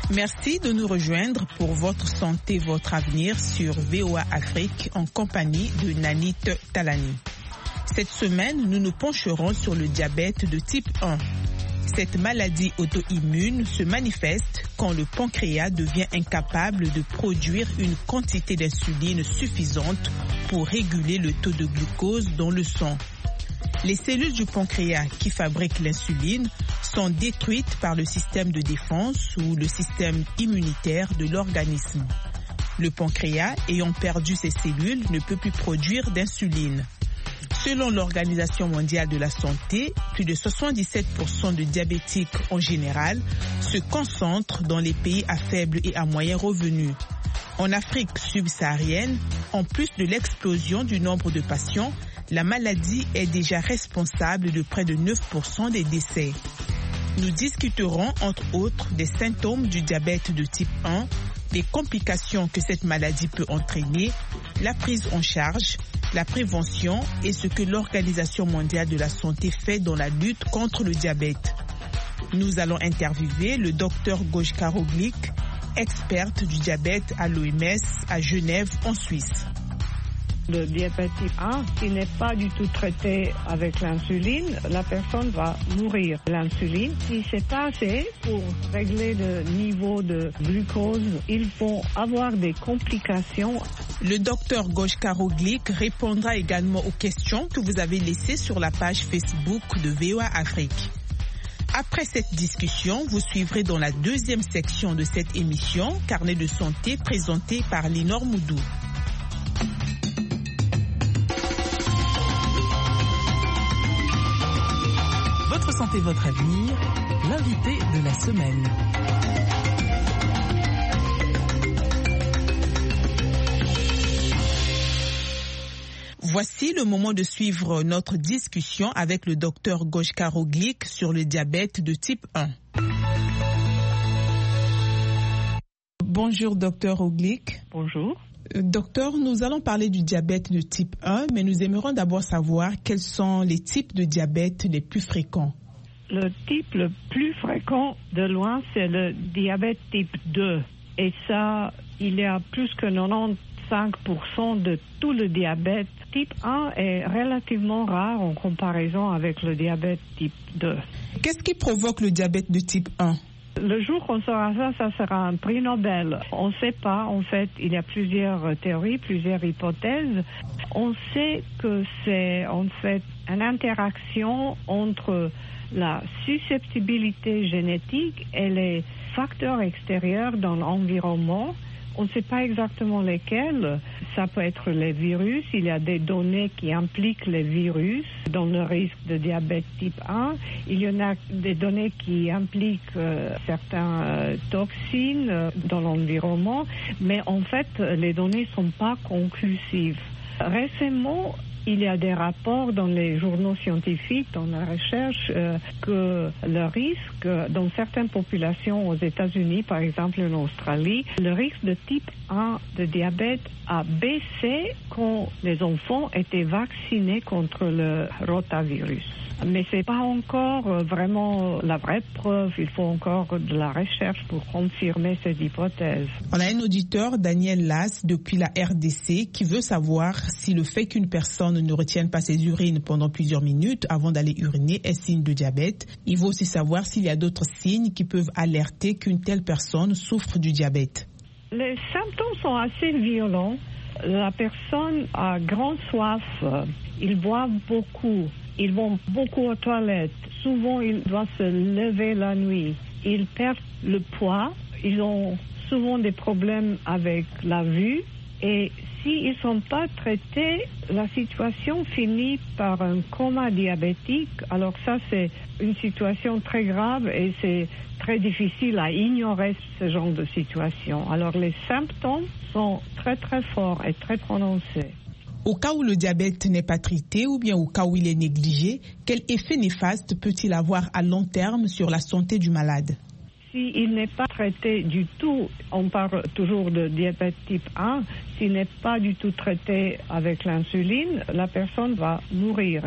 Merci de nous rejoindre pour Votre santé, votre avenir sur VOA Afrique en compagnie de Nanit Talani. Cette semaine, nous nous pencherons sur le diabète de type 1. Cette maladie auto-immune se manifeste quand le pancréas devient incapable de produire une quantité d'insuline suffisante pour réguler le taux de glucose dans le sang. Les cellules du pancréas qui fabriquent l'insuline sont détruites par le système de défense ou le système immunitaire de l'organisme. Le pancréas, ayant perdu ses cellules, ne peut plus produire d'insuline. Selon l'Organisation mondiale de la santé, plus de 77% de diabétiques en général se concentrent dans les pays à faible et à moyen revenu. En Afrique subsaharienne, en plus de l'explosion du nombre de patients, la maladie est déjà responsable de près de 9% des décès. Nous discuterons entre autres des symptômes du diabète de type 1, des complications que cette maladie peut entraîner, la prise en charge, la prévention et ce que l'Organisation mondiale de la santé fait dans la lutte contre le diabète. Nous allons interviewer le Dr Gojka Roglic, experte du diabète à l'OMS à Genève en Suisse. Le diabète type 1, qui n'est pas du tout traité avec l'insuline, la personne va mourir. L'insuline, si c'est pas assez pour régler le niveau de glucose, ils vont avoir des complications. Le docteur Gojka Roglic répondra également aux questions que vous avez laissées sur la page Facebook de VOA Afrique. Après cette discussion, vous suivrez dans la deuxième section de cette émission, Carnet de santé présenté par Linor Moudou. Votre santé, votre avenir, l'invité de la semaine. Voici le moment de suivre notre discussion avec le docteur Gojka Roglic sur le diabète de type 1. Bonjour docteur Roglic. Bonjour. Docteur, nous allons parler du diabète de type 1, mais nous aimerions d'abord savoir quels sont les types de diabète les plus fréquents. Le type le plus fréquent de loin, c'est le diabète type 2. Et ça, il y a plus que 95% de tout le diabète. Type 1 est relativement rare en comparaison avec le diabète type 2. Qu'est-ce qui provoque le diabète de type 1? Le jour qu'on saura ça sera un prix Nobel. On ne sait pas, en fait, il y a plusieurs théories, plusieurs hypothèses. On sait que c'est en fait une interaction entre la susceptibilité génétique et les facteurs extérieurs dans l'environnement. On ne sait pas exactement lesquels. Ça peut être les virus. Il y a des données qui impliquent les virus dans le risque de diabète type 1. Il y en a des données qui impliquent certaines toxines dans l'environnement. Mais en fait, les données ne sont pas conclusives. Récemment, il y a des rapports dans les journaux scientifiques, dans la recherche, que le risque dans certaines populations aux États-Unis, par exemple en Australie, le risque de type 1 de diabète a baissé quand les enfants étaient vaccinés contre le rotavirus. Mais ce n'est pas encore vraiment la vraie preuve. Il faut encore de la recherche pour confirmer cette hypothèse. On a un auditeur, Daniel Lass, depuis la RDC, qui veut savoir si le fait qu'une personne ne retienne pas ses urines pendant plusieurs minutes avant d'aller uriner est signe de diabète. Il veut aussi savoir s'il y a d'autres signes qui peuvent alerter qu'une telle personne souffre du diabète. Les symptômes sont assez violents. La personne a grande soif, ils boivent beaucoup. Ils vont beaucoup aux toilettes. Souvent, ils doivent se lever la nuit. Ils perdent le poids. Ils ont souvent des problèmes avec la vue. Et s'ils ne sont pas traités, la situation finit par un coma diabétique. Alors ça, c'est une situation très grave et c'est très difficile à ignorer ce genre de situation. Alors les symptômes sont très très forts et très prononcés. Au cas où le diabète n'est pas traité ou bien au cas où il est négligé, quel effet néfaste peut-il avoir à long terme sur la santé du malade? S'il n'est pas traité du tout, on parle toujours de diabète type 1, s'il n'est pas du tout traité avec l'insuline, la personne va mourir.